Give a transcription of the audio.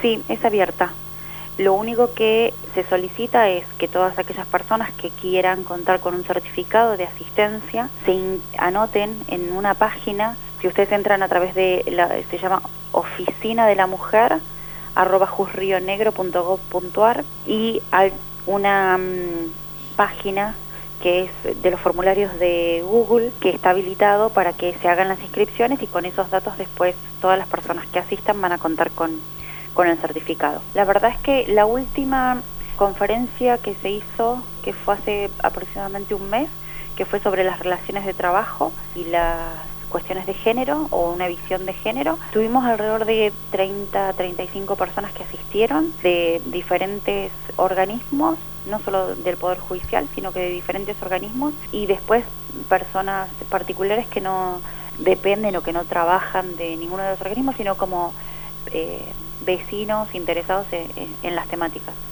Sí, es abierta. Lo único que se solicita es que todas aquellas personas que quieran contar con un certificado de asistencia anoten en una página. Si ustedes entran a través de se llama Oficina de la Mujer @jusrionegro.gov.ar, y hay una página que es de los formularios de Google, que está habilitado para que se hagan las inscripciones, y con esos datos después todas las personas que asistan van a contar con el certificado. La verdad es que la última conferencia que se hizo, que fue hace aproximadamente un mes, que fue sobre las relaciones de trabajo y las cuestiones de género o una visión de género, tuvimos alrededor de 35 personas que asistieron de diferentes organismos, no solo del Poder Judicial, sino que de diferentes organismos, y después personas particulares que no dependen o que no trabajan de ninguno de los organismos, sino como vecinos interesados en las temáticas.